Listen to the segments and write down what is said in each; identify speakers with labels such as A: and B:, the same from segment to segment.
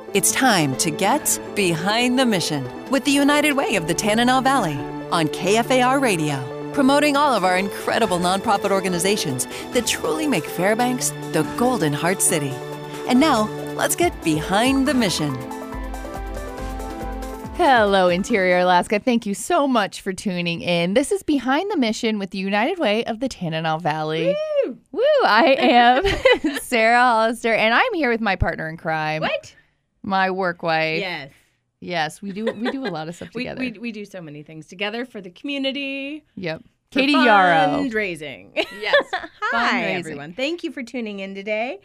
A: It's time to get behind the mission with the United Way of the Tanana Valley on KFAR Radio, promoting all of our incredible nonprofit organizations that truly make Fairbanks the Golden Heart City. And now, let's get behind the mission.
B: Hello, Interior Alaska. Thank you so much for tuning in. This is Behind the Mission with the United Way of the Tanana Valley.
C: Woo!
B: Woo! I am Sarah Hollister, and I'm here with my partner in crime.
C: What?
B: My work wife.
C: Yes.
B: Yes, we do a lot of stuff together.
C: We do so many things together for the community.
B: Yep.
C: For
B: Katie Yarrow.
C: Fundraising.
B: Yes.
C: Hi,
B: Fundraising.
C: everyone. Thank you for tuning in today.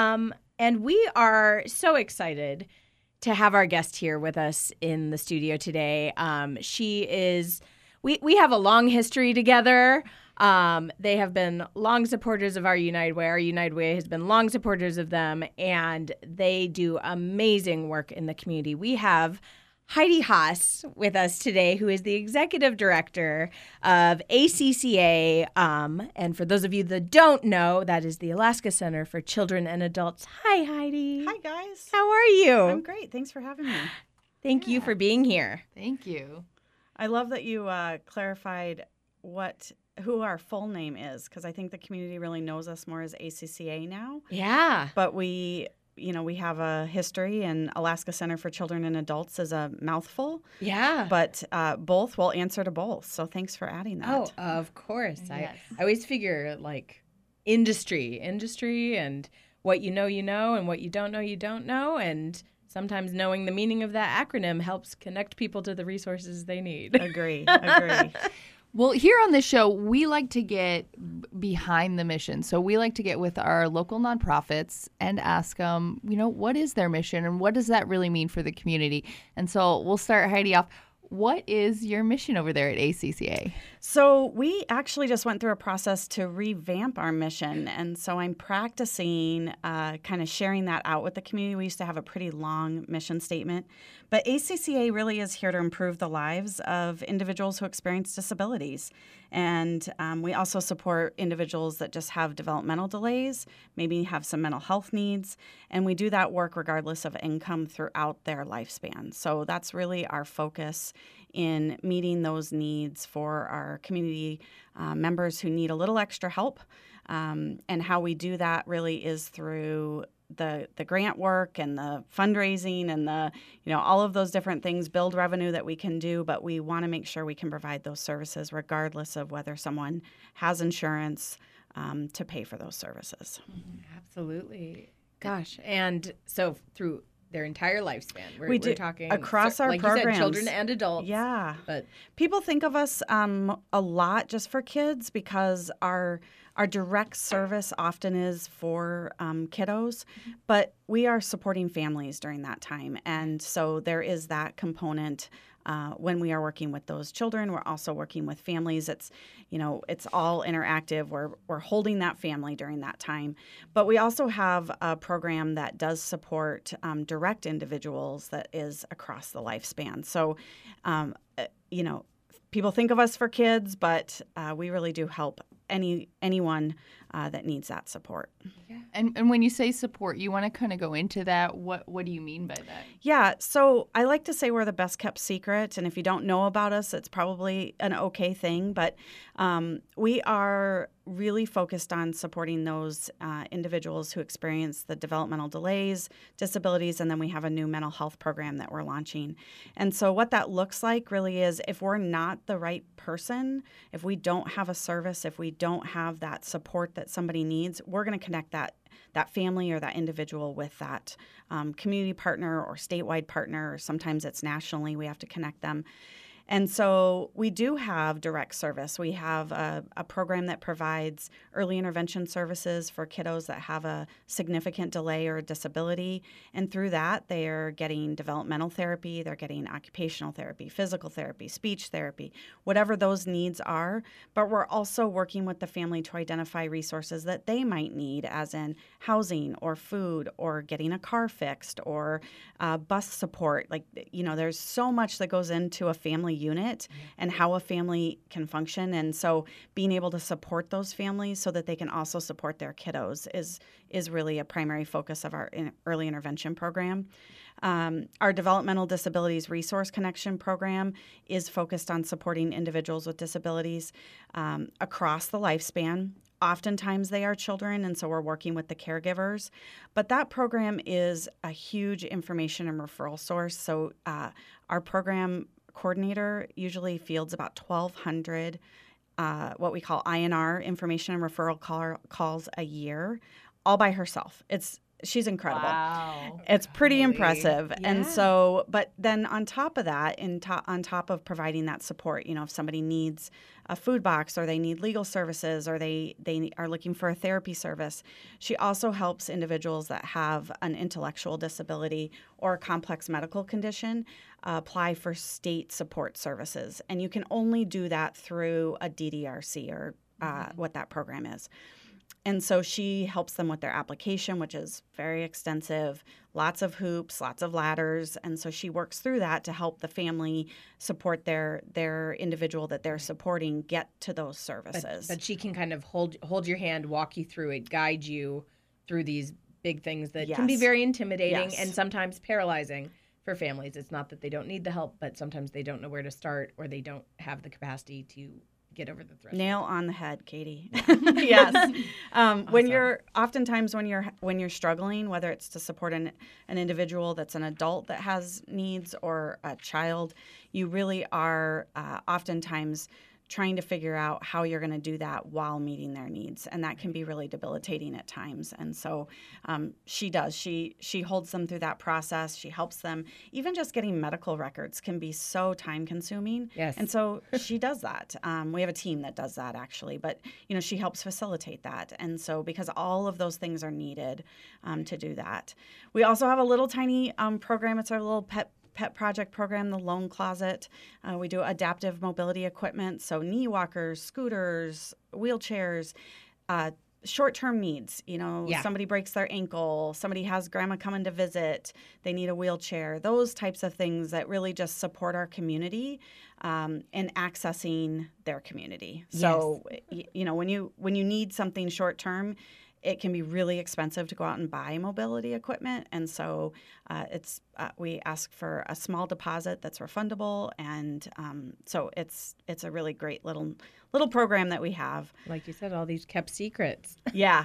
C: And we are so excited to have our guest here with us in the studio today. She is, we have a long history together. They have been long supporters of our United Way. Our United Way has been long supporters of them, and they do amazing work in the community. We have Heidi Haas with us today, who is the executive director of ACCA. And for those of you that don't know, that is the Alaska Center for Children and Adults. Hi, Heidi.
D: Hi, guys.
C: How are you?
D: I'm great. Thanks for having me.
C: Thank you for being here.
B: Thank you.
D: I love that you clarified who our full name is, because I think the community really knows us more as ACCA now.
C: Yeah.
D: But we have a history, and Alaska Center for Children and Adults is a mouthful.
C: Yeah.
D: But both will answer to both. So thanks for adding that.
C: Oh, of course.
B: Yes.
C: I always figure like industry, and what you know, and what you don't know. And sometimes knowing the meaning of that acronym helps connect people to the resources they need.
D: Agree.
B: Well, here on this show, we like to get behind the mission. So we like to get with our local nonprofits and ask them, what is their mission and what does that really mean for the community? And so we'll start Heidi off. What is your mission over there at ACCA?
D: So we actually just went through a process to revamp our mission. And so I'm practicing kind of sharing that out with the community. We used to have a pretty long mission statement. But ACCA really is here to improve the lives of individuals who experience disabilities. And we also support individuals that just have developmental delays, maybe have some mental health needs. And we do that work regardless of income throughout their lifespan. So that's really our focus in meeting those needs for our community members who need a little extra help. And how we do that really is through the grant work and the fundraising and the all of those different things, build revenue that we can do, but we want to make sure we can provide those services regardless of whether someone has insurance to pay for those services.
C: Absolutely. Gosh. And so through their entire lifespan, we're talking
D: across our
C: like
D: programs.
C: you said, children and adults.
D: Yeah.
C: But
D: people think of us a lot just for kids because our direct service often is for kiddos, but we are supporting families during that time. And so there is that component when we are working with those children. We're also working with families. It's all interactive. We're holding that family during that time. But we also have a program that does support direct individuals that is across the lifespan. So, people think of us for kids, but we really do help anyone that needs that support.
B: Yeah. And when you say support, you want to kind of go into that. What do you mean by that?
D: Yeah, so I like to say we're the best kept secret, and if you don't know about us, it's probably an okay thing. But we are really focused on supporting those individuals who experience the developmental delays, disabilities, and then we have a new mental health program that we're launching. And so what that looks like really is if we're not the right person, if we don't have a service, if we don't have that support that somebody needs, we're going to connect that family or that individual with that community partner or statewide partner, or sometimes it's nationally, we have to connect them. And so we do have direct service. We have a program that provides early intervention services for kiddos that have a significant delay or a disability. And through that, they are getting developmental therapy, they're getting occupational therapy, physical therapy, speech therapy, whatever those needs are. But we're also working with the family to identify resources that they might need, as in housing or food or getting a car fixed or bus support. There's so much that goes into a family unit and how a family can function. And so being able to support those families so that they can also support their kiddos is really a primary focus of our early intervention program. Our Developmental Disabilities Resource Connection program is focused on supporting individuals with disabilities across the lifespan. Oftentimes they are children, and so we're working with the caregivers. But that program is a huge information and referral source. So our program coordinator usually fields about 1,200 what we call INR, information and referral calls a year, all by herself. She's incredible.
C: Wow.
D: It's pretty
C: Holy.
D: impressive.
C: Yeah.
D: And so, but then on top of that, on top of providing that support, if somebody needs a food box or they need legal services or they are looking for a therapy service, she also helps individuals that have an intellectual disability or a complex medical condition apply for state support services. And you can only do that through a DDRC or what that program is. And so she helps them with their application, which is very extensive, lots of hoops, lots of ladders. And so she works through that to help the family support their individual that they're supporting get to those services.
C: But she can kind of hold your hand, walk you through it, guide you through these big things that can be very intimidating and sometimes paralyzing for families. It's not that they don't need the help, but sometimes they don't know where to start or they don't have the capacity to get over the threshold.
D: Nail on the head, Katie. Yes. Awesome. When you're struggling, whether it's to support an individual that's an adult that has needs or a child, you really are oftentimes trying to figure out how you're going to do that while meeting their needs, and that can be really debilitating at times. And so she does. She holds them through that process. She helps them. Even just getting medical records can be so time-consuming.
C: Yes.
D: And so she does that. We have a team that does that, actually, but she helps facilitate that. And so because all of those things are needed to do that, we also have a little tiny program. It's our little pet project program, the Lone Closet. We do adaptive mobility equipment, so knee walkers, scooters, wheelchairs, short-term needs. Somebody breaks their ankle, somebody has grandma coming to visit, they need a wheelchair, those types of things that really just support our community and accessing their community. Yes. So, when you need something short-term, it can be really expensive to go out and buy mobility equipment, and so we ask for a small deposit that's refundable, and so it's a really great little program that we have.
C: Like you said, all these kept secrets.
D: Yeah.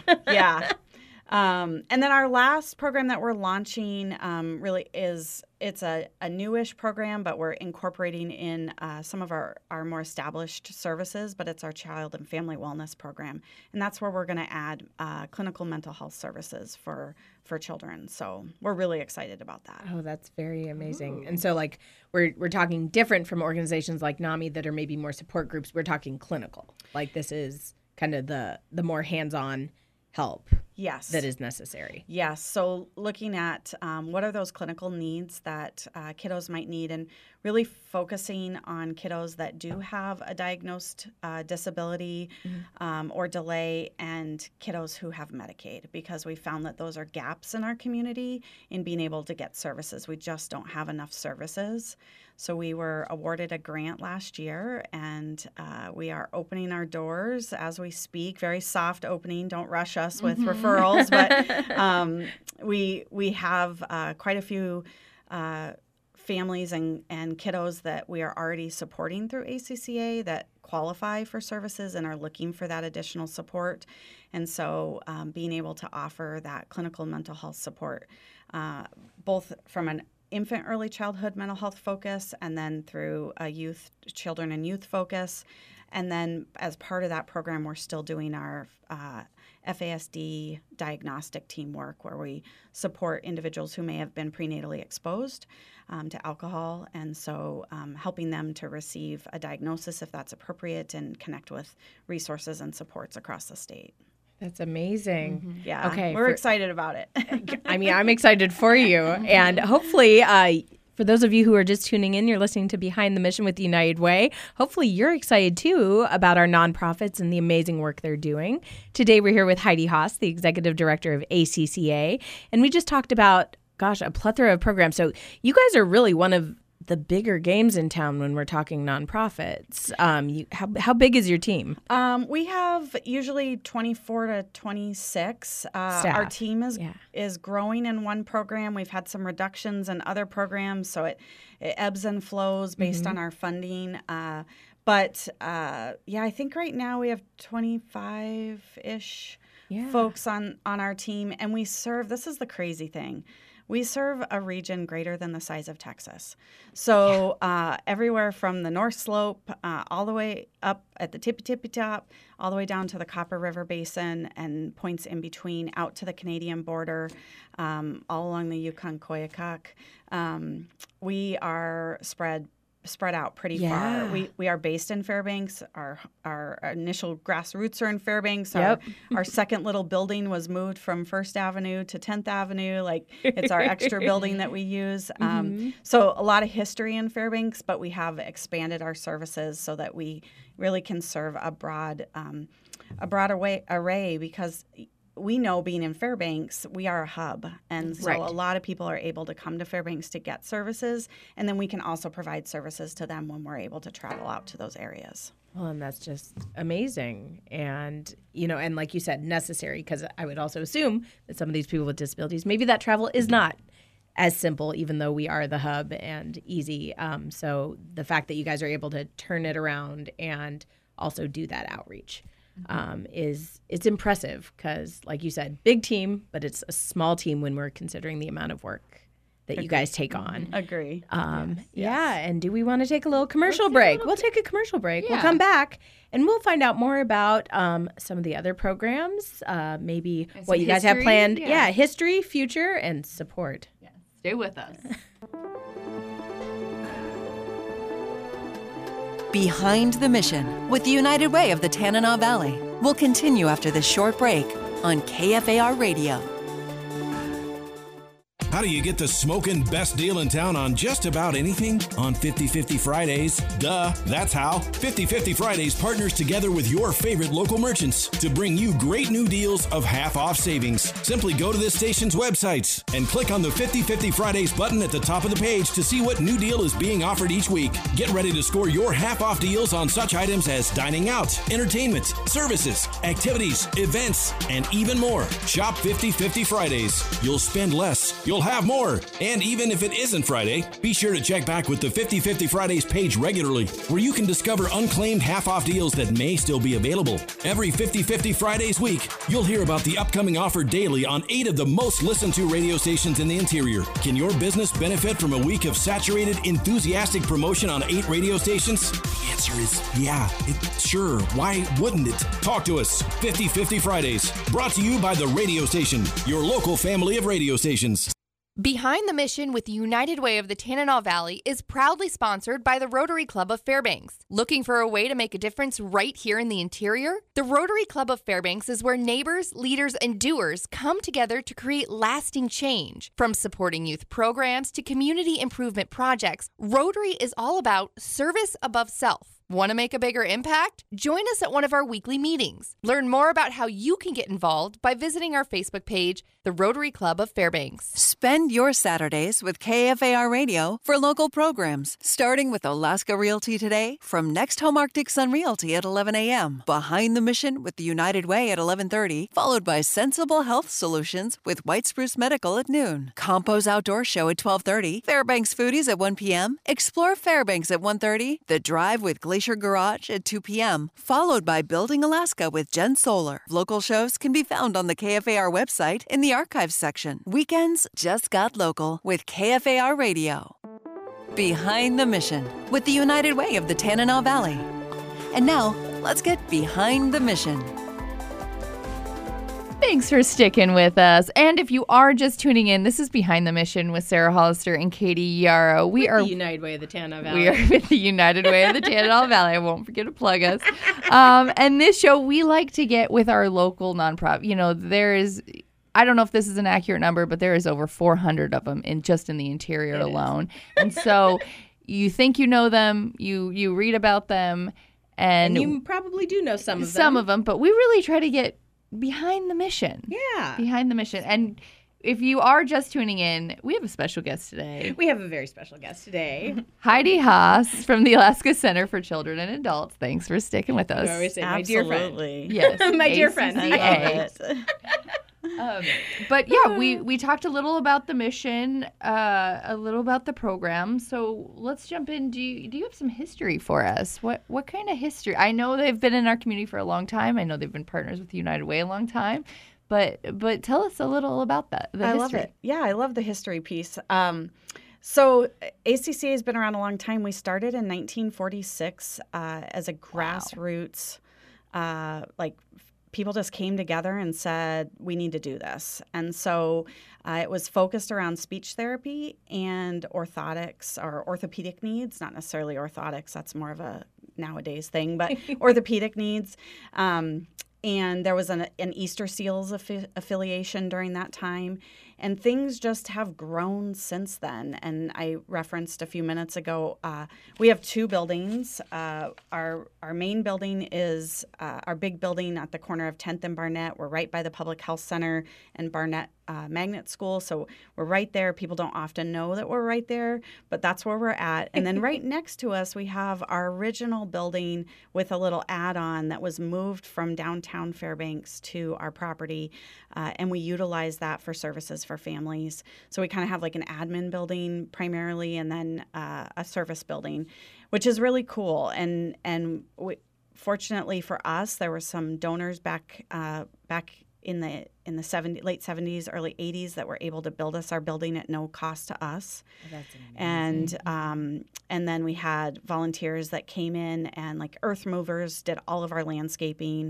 D: And then our last program that we're launching really it's a newish program, but we're incorporating in some of our more established services, but it's our child and family wellness program. And that's where we're going to add clinical mental health services for children. So we're really excited about that.
C: Oh, that's very amazing. Ooh. And so we're talking different from organizations like NAMI that are maybe more support groups. We're talking clinical. Like this is kind of the more hands-on help.
D: Yes.
C: That is necessary.
D: Yes. So looking at what are those clinical needs that kiddos might need, and really focusing on kiddos that do have a diagnosed disability or delay, and kiddos who have Medicaid, because we found that those are gaps in our community in being able to get services. We just don't have enough services. So we were awarded a grant last year, and we are opening our doors as we speak. Very soft opening. Don't rush us with referrals, but we have quite a few families and kiddos that we are already supporting through ACCA that qualify for services and are looking for that additional support. And so being able to offer that clinical mental health support, both from an infant early childhood mental health focus and then through a children and youth focus. And then as part of that program, we're still doing our FASD diagnostic teamwork, where we support individuals who may have been prenatally exposed to alcohol, and so helping them to receive a diagnosis if that's appropriate and connect with resources and supports across the state.
C: That's amazing.
D: Mm-hmm. Yeah. Okay. We're excited about it.
C: I mean, I'm excited for you. And hopefully, for those of you who are just tuning in, you're listening to Behind the Mission with the United Way. Hopefully you're excited too about our nonprofits and the amazing work they're doing. Today we're here with Heidi Haas, the Executive Director of ACCA. And we just talked about, a plethora of programs. So you guys are really one of the bigger games in town when we're talking nonprofits. How big is your team?
D: We have usually 24 to 26. Our team is growing in one program. We've had some reductions in other programs, so it ebbs and flows based on our funding. But I think right now we have 25-ish folks on our team, and we serve. This is the crazy thing. We serve a region greater than the size of Texas. So everywhere from the North Slope all the way up at the tippy top, all the way down to the Copper River Basin and points in between out to the Canadian border, all along the Yukon-Koyukuk. We are spread out pretty far. We are based in Fairbanks. Our initial grassroots are in Fairbanks. Our second little building was moved from First Avenue to 10th Avenue. Like, it's our extra building that we use. So a lot of history in Fairbanks, but we have expanded our services so that we really can serve a broad array, because we know, being in Fairbanks, we are a hub. And so a lot of people are able to come to Fairbanks to get services. And then we can also provide services to them when we're able to travel out to those areas.
C: Well, and that's just amazing. And, and like you said, necessary, because I would also assume that some of these people with disabilities, maybe that travel is not as simple, even though we are the hub and easy. So the fact that you guys are able to turn it around and also do that outreach it's impressive, because, like you said, big team, but it's a small team when we're considering the amount of work that you guys take on.
D: Agree.
C: And do we want to take a little commercial break? We'll take a commercial break.
B: Yeah.
C: We'll come back and we'll find out more about some of the other programs, maybe what you guys have planned. Yeah, history, future, and support.
B: Yeah. Stay with us.
A: Behind the Mission with the United Way of the Tanana Valley will continue after this short break on KFAR Radio.
E: How do you get the smoking best deal in town on just about anything? On 50/50 Fridays. Duh, that's how. 50/50 Fridays partners together with your favorite local merchants to bring you great new deals of half-off savings. Simply go to this station's websites and click on the 50/50 Fridays button at the top of the page to see what new deal is being offered each week. Get ready to score your half-off deals on such items as dining out, entertainment, services, activities, events, and even more. Shop 50/50 Fridays. You'll spend less. You'll have more. And even if it isn't Friday, be sure to check back with the 50/50 Fridays page regularly, where you can discover unclaimed half-off deals that may still be available. Every 50/50 Fridays week, you'll hear about the upcoming offer daily on 8 of the most listened to radio stations in the interior. Can your business benefit from a week of saturated, enthusiastic promotion on 8 radio stations? The answer is sure. Why wouldn't it? Talk to us. 50/50 Fridays, brought to you by the radio station, your local family of radio stations.
F: Behind the Mission with the United Way of the Tanana Valley is proudly sponsored by the Rotary Club of Fairbanks. Looking for a way to make a difference right here in the interior? The Rotary Club of Fairbanks is where neighbors, leaders, and doers come together to create lasting change. From supporting youth programs to community improvement projects, Rotary is all about service above self. Want to make a bigger impact? Join us at one of our weekly meetings. Learn more about how you can get involved by visiting our Facebook page, the Rotary Club of Fairbanks.
A: Spend your Saturdays with KFAR Radio for local programs, starting with Alaska Realty Today from Next Home Arctic Sun Realty at 11 a.m., Behind the Mission with the United Way at 11:30, followed by Sensible Health Solutions with White Spruce Medical at noon, Compo's Outdoor Show at 12:30, Fairbanks Foodies at 1 p.m., Explore Fairbanks at 1:30, The Drive with Glacier Garage at 2 p.m., followed by Building Alaska with Jen Solar. Local shows can be found on the KFAR website in the archives section. Weekends just got local with KFAR Radio. Behind the Mission with the United Way of the Tanana Valley. And now, let's get behind the mission.
B: Thanks for sticking with us. And if you are just tuning in, this is Behind the Mission with Sarah Hollister and Katie Yarrow. We are
C: the United Way of the Tanana Valley.
B: We are with the United Way of the Tanana Valley. I won't forget to plug us. And this show, we like to get with our local nonprofit. You know, there is, I don't know if this is an accurate number, but there is over 400 of them in the interior alone. And so you think you know them, you read about them, and
C: you probably do know some of them.
B: Some of them, but we really try to get behind the mission.
C: Yeah.
B: Behind the mission. And if you are just tuning in, we have a special guest today.
C: We have a very special guest today.
B: Heidi Haas from the Alaska Center for Children and Adults. Thanks for sticking with us.
C: I always say my dear friend.
D: Absolutely.
B: Yes.
C: My dear friend.
D: I
B: ACCA.
D: love it.
B: But yeah, we talked a little about the mission, a little about the program. So let's jump in. Do you have some history for us? What kind of history? I know they've been in our community for a long time. I know they've been partners with United Way a long time. But tell us a little about that.
D: I love it. Yeah, I love the history piece. So ACCA has been around a long time. We started in 1946 as a grassroots, people just came together and said, we need to do this. And so it was focused around speech therapy and orthotics or orthopedic needs, not necessarily orthotics. That's more of a nowadays thing, but orthopedic needs. And there was an Easter Seals affiliation during that time. And things just have grown since then. And I referenced a few minutes ago, we have two buildings. Our main building is our big building at the corner of 10th and Barnett. We're right by the Public Health Center and Barnett Magnet School. So we're right there. People don't often know that we're right there, but that's where we're at. And then right next to us, we have our original building with a little add-on that was moved from downtown Fairbanks to our property. And we utilize that for services for families. So we kind of have like an admin building primarily, and then a service building, which is really cool. And fortunately for us, there were some donors back in the late 70s, early 80s that were able to build us our building at no cost to us.
C: Oh, that's amazing.
D: And then we had volunteers that came in and like earth movers did all of our landscaping.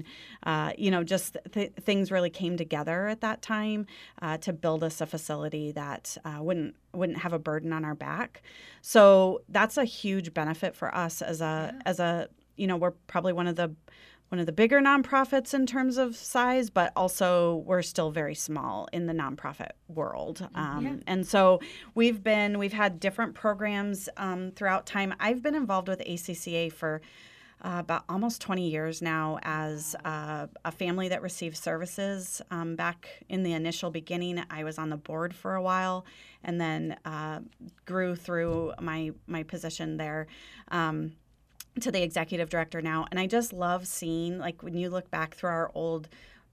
D: Things really came together at that time to build us a facility that wouldn't have a burden on our back. So that's a huge benefit for us as a we're probably one of the bigger nonprofits in terms of size, but also we're still very small in the nonprofit world. And so we've had different programs throughout time. I've been involved with ACCA for about almost 20 years now as a family that receives services. Back in the initial beginning, I was on the board for a while and then grew through my position there. To the executive director now. And I just love seeing, like, when you look back through our old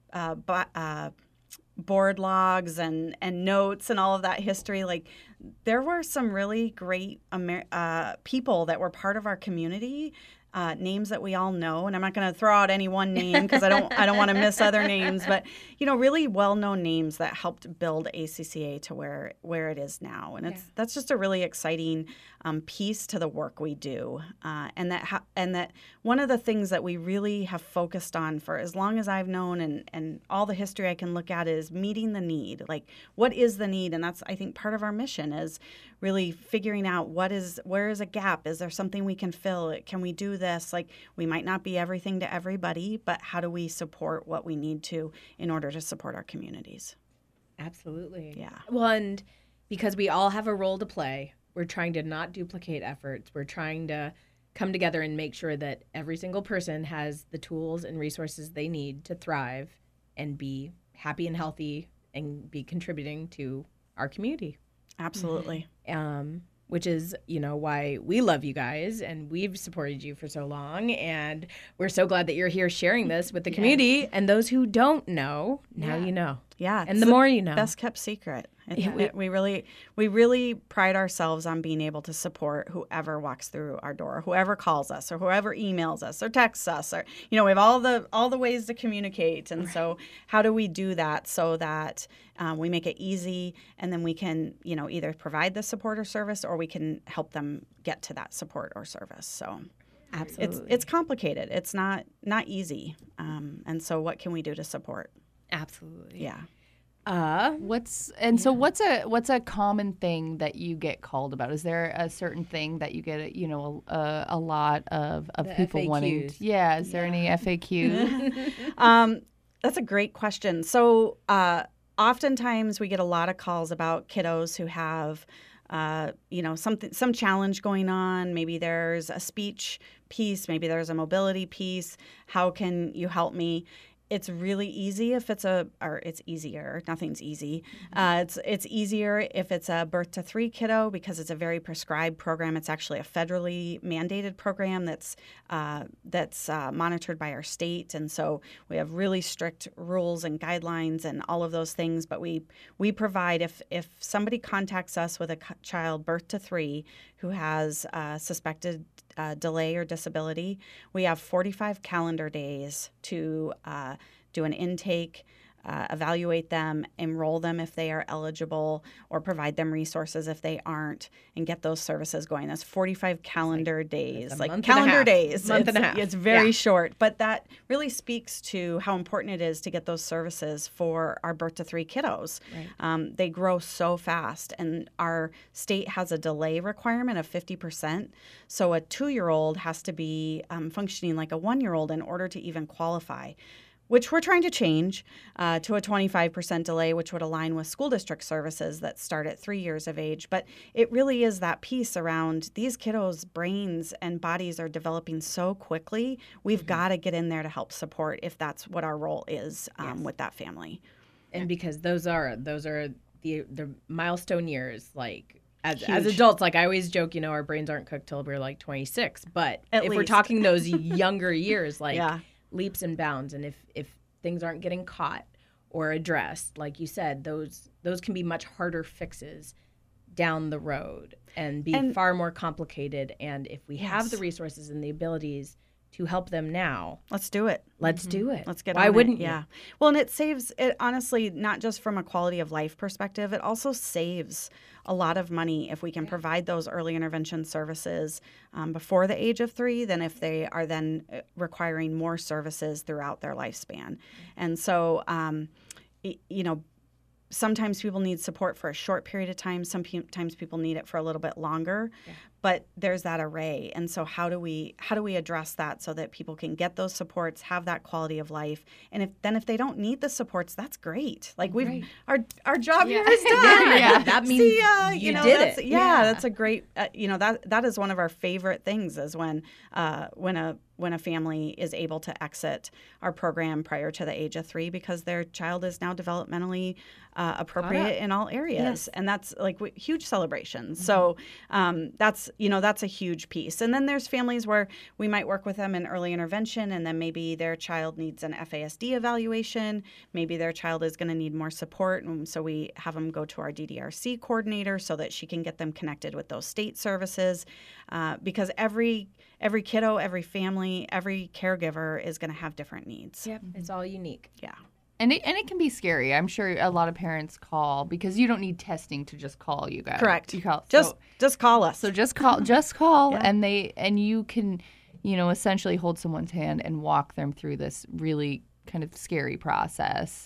D: board logs and notes and all of that history, like, there were some really great people that were part of our community, names that we all know. And I'm not going to throw out any one name because I don't want to miss other names, but, really well-known names that helped build ACCA to where it is now. And that's just a really exciting piece to the work we do. And that one of the things that we really have focused on for as long as I've known and all the history I can look at is meeting the need. Like, what is the need? And that's, I think, part of our mission is really figuring out where is a gap? Is there something we can fill? Can we do this? Like, we might not be everything to everybody, but how do we support what we need to in order to support our communities?
C: Absolutely.
D: Yeah.
C: Well, and because we all have a role to play, we're trying to not duplicate efforts. We're trying to come together and make sure that every single person has the tools and resources they need to thrive and be happy and healthy and be contributing to our community.
D: Absolutely.
C: Which is, why we love you guys and we've supported you for so long. And we're so glad that you're here sharing this with the community. And those who don't know, now you know.
D: Yeah.
C: And the more you know.
D: Best kept secret. We really pride ourselves on being able to support whoever walks through our door, whoever calls us or whoever emails us or texts us, or, we have all the ways to communicate. And so how do we do that so that we make it easy and then we can, either provide the support or service or we can help them get to that support or service. So
C: absolutely.
D: It's complicated. It's not easy. And so what can we do to support?
C: Absolutely.
D: Yeah.
B: What's a common thing that you get called about? Is there a certain thing that you get, a lot of people
C: FAQs.
B: wanting? Yeah. Is there any FAQ?
D: That's a great question. So oftentimes we get a lot of calls about kiddos who have, some challenge going on. Maybe there's a speech piece. Maybe there's a mobility piece. How can you help me? It's really easy if it's it's easier. Nothing's easy. It's easier if it's a birth to 3 kiddo because it's a very prescribed program. It's actually a federally mandated program that's monitored by our state, and so we have really strict rules and guidelines and all of those things. But we provide if somebody contacts us with a child birth to 3 who has suspected delay or disability, we have 45 calendar days to do an intake, evaluate them, enroll them if they are eligible, or provide them resources if they aren't, and get those services going. That's 45 calendar days, like calendar days.
C: Month and a half.
D: It's very short, but that really speaks to how important it is to get those services for our birth to 3 kiddos. Right. They grow so fast, and our state has a delay requirement of 50%. So a 2-year-old has to be functioning like a 1-year-old in order to even qualify, which we're trying to change to a 25% delay, which would align with school district services that start at 3 years of age. But it really is that piece around these kiddos' brains and bodies are developing so quickly. We've got to get in there to help support if that's what our role is with that family.
C: And because those are the milestone years, like as adults, like I always joke, our brains aren't cooked till we're like 26. But if we're talking those younger years, like leaps and bounds, and if things aren't getting caught or addressed, like you said, those can be much harder fixes down the road and be far more complicated. And if we have the resources and the abilities to help them now,
D: let's do it.
C: Let's do it.
D: Let's get
C: Why
D: on
C: wouldn't
D: it.
C: you?
D: Yeah. Well, and it saves it, honestly, not just from a quality of life perspective, it also saves a lot of money if we can provide those early intervention services before the age of 3 than if they are then requiring more services throughout their lifespan. And so, sometimes people need support for a short period of time. Sometimes people need it for a little bit longer. Yeah. But there's that array. And so how do we address that so that people can get those supports, have that quality of life? And if they don't need the supports, that's great. Like our job here is done.
C: That means you did it.
D: That's a great that is one of our favorite things is when a family is able to exit our program prior to the age of 3 because their child is now developmentally appropriate in all areas. And that's like huge celebrations. So that's a huge piece. And then there's families where we might work with them in early intervention, and then maybe their child needs an FASD evaluation. Maybe their child is going to need more support. And so we have them go to our DDRC coordinator so that she can get them connected with those state services. Because every kiddo, every family, every caregiver is going to have different needs.
C: Yep, it's all unique.
D: Yeah.
B: And it can be scary. I'm sure a lot of parents call because you don't need testing to just call you guys.
D: Correct.
B: You call
D: just call us.
B: So just call, and you can, essentially hold someone's hand and walk them through this really kind of scary process.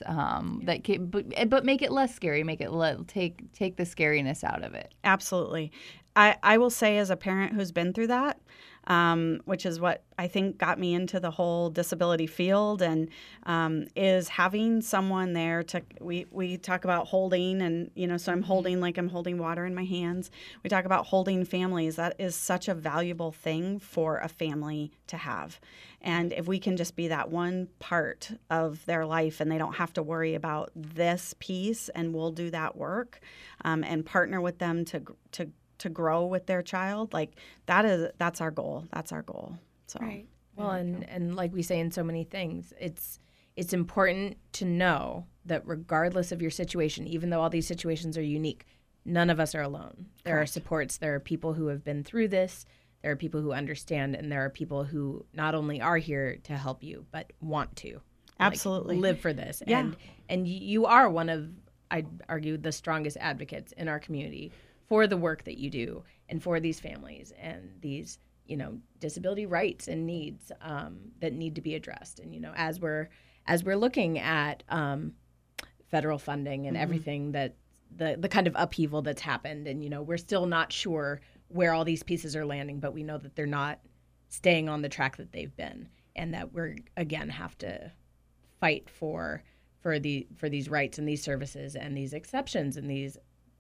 B: But make it less scary. Make it take the scariness out of it.
D: Absolutely. I will say as a parent who's been through that, which is what I think got me into the whole disability field, and is having someone there to, we talk about holding, and, so I'm holding like I'm holding water in my hands. We talk about holding families. That is such a valuable thing for a family to have. And if we can just be that one part of their life and they don't have to worry about this piece, and we'll do that work and partner with them to grow with their child, like that's our goal. That's our goal. So
C: right. Well, and like we say in so many things, it's important to know that regardless of your situation, even though all these situations are unique, none of us are alone. There are supports. There are people who have been through this. There are people who understand, and there are people who not only are here to help you, but want to
D: absolutely
C: live for this.
D: Yeah.
C: And you are one of, I'd argue, the strongest advocates in our community for the work that you do and for these families and these, disability rights and needs that need to be addressed. And, as we're looking at federal funding and everything that the kind of upheaval that's happened, and, we're still not sure where all these pieces are landing, but we know that they're not staying on the track that they've been, and that we're, again, have to fight for these rights and these services and these exceptions and these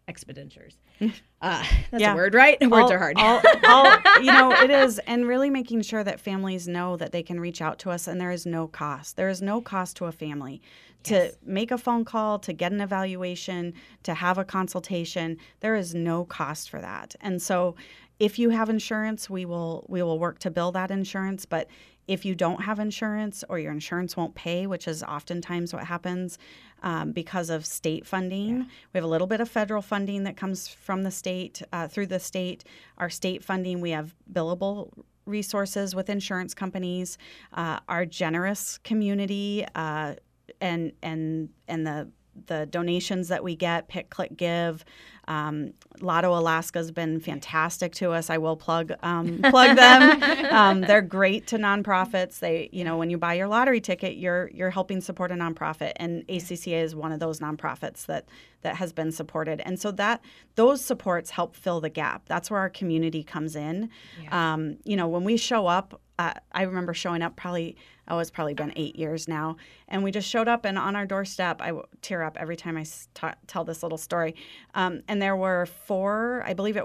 C: expenditures. That's a word, right? Words are hard.
D: It is. And really making sure that families know that they can reach out to us and there is no cost. There is no cost to a family to make a phone call, to get an evaluation, to have a consultation. There is no cost for that. And so if you have insurance, we will work to bill that insurance. But if you don't have insurance or your insurance won't pay, which is oftentimes what happens because of state funding, we have a little bit of federal funding that comes from the state, through the state. Our state funding, we have billable resources with insurance companies, our generous community, and the donations that we get, Pick, Click, Give. Lotto Alaska's been fantastic to us. I will plug them. They're great to nonprofits. They, when you buy your lottery ticket, you're helping support a nonprofit, and ACCA is one of those nonprofits that has been supported. And so those supports help fill the gap. That's where our community comes in. Yeah. When we show up, I remember showing up it's probably been 8 years now. And we just showed up, and on our doorstep, I tear up every time I tell this little story. And there were four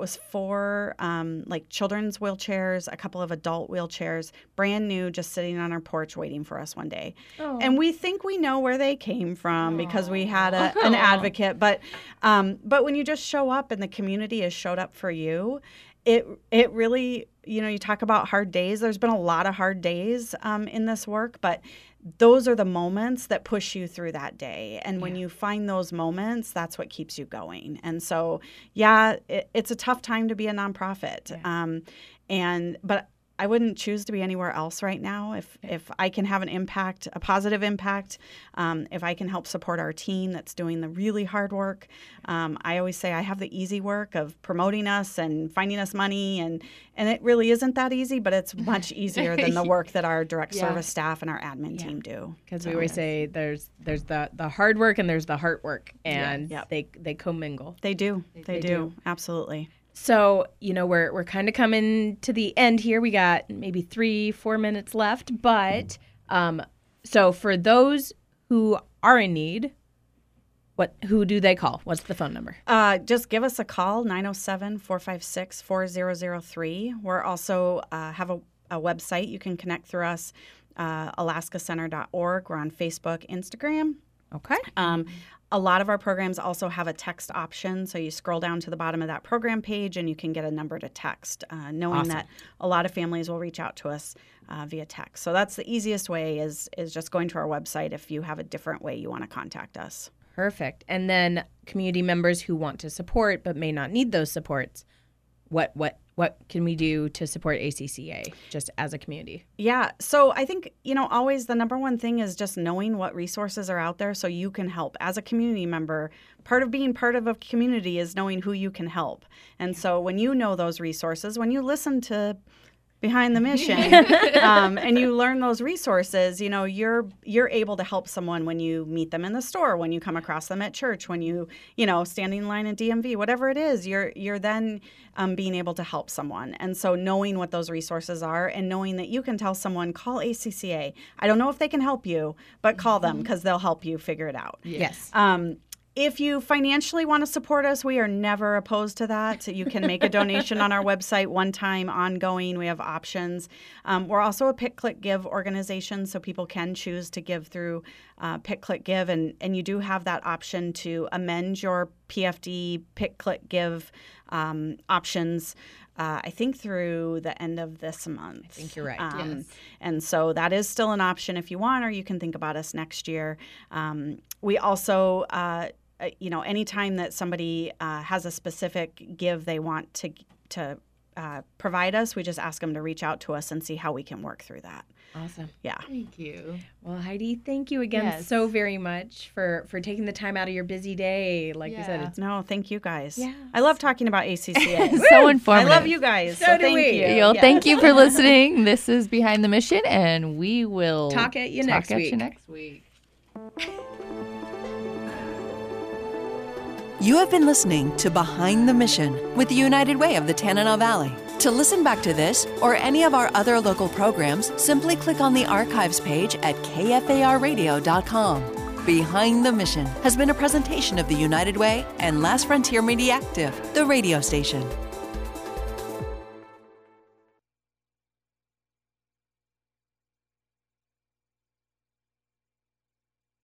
D: like children's wheelchairs, a couple of adult wheelchairs, brand new, just sitting on our porch waiting for us one day. Oh. And we think we know where they came from because we had an advocate. But when you just show up and the community has showed up for you, it really, you talk about hard days. There's been a lot of hard days in this work, but those are the moments that push you through that day. And when you find those moments, that's what keeps you going. And so, it's a tough time to be a nonprofit. Yeah. But I wouldn't choose to be anywhere else right now. If I can have an impact, a positive impact, if I can help support our team that's doing the really hard work. I always say I have the easy work of promoting us and finding us money, and it really isn't that easy, but it's much easier than the work that our direct service staff and our admin team do.
C: Because we always say there's the hard work and there's the heart work, and they commingle.
D: They do. They do. Absolutely.
C: So, we're kind of coming to the end here. We got maybe 3-4 minutes left. But so for those who are in need, who do they call? What's the phone number?
D: Just give us a call, 907-456-4003. We're also have a website. You can connect through us, alaskacenter.org. We're on Facebook, Instagram.
C: Okay.
D: A lot of our programs also have a text option, so you scroll down to the bottom of that program page and you can get a number to text, knowing that a lot of families will reach out to us via text. So that's the easiest way is just going to our website if you have a different way you want to contact us.
C: Perfect. And then community members who want to support but may not need those supports, what can we do to support ACCA just as a community?
D: Yeah. So I think, always the number one thing is just knowing what resources are out there so you can help. As a community member, part of being part of a community is knowing who you can help. And so when you know those resources, when you listen to Behind the Mission and you learn those resources, you're able to help someone when you meet them in the store, when you come across them at church, when you standing in line at DMV, whatever it is, you're then being able to help someone. And so knowing what those resources are and knowing that you can tell someone, call ACCA. I don't know if they can help you, but call them because they'll help you figure it out.
C: Yes.
D: If you financially want to support us, we are never opposed to that. You can make a donation on our website, one time, ongoing. We have options. We're also a Pick, Click, Give organization, so people can choose to give through Pick, Click, Give. And you do have that option to amend your PFD Pick, Click, Give options, I think through the end of this month.
C: I think you're right.
D: Yes. And so that is still an option if you want, or you can think about us next year. We also... anytime that somebody has a specific give they want to provide us, we just ask them to reach out to us and see how we can work through that.
C: Awesome.
D: Yeah.
B: Thank you.
C: Well, Heidi, thank you again so very much for taking the time out of your busy day. Like you said,
D: No, thank you guys.
C: Yeah.
D: I love talking about ACCA.
B: So informative.
D: I love you guys. So
C: do we.
D: Thank you.
B: Thank you for listening. This is Behind the Mission, and we will
C: talk at you next week.
A: You have been listening to Behind the Mission with the United Way of the Tanana Valley. To listen back to this or any of our other local programs, simply click on the archives page at kfarradio.com. Behind the Mission has been a presentation of the United Way and Last Frontier Media Active, the radio station.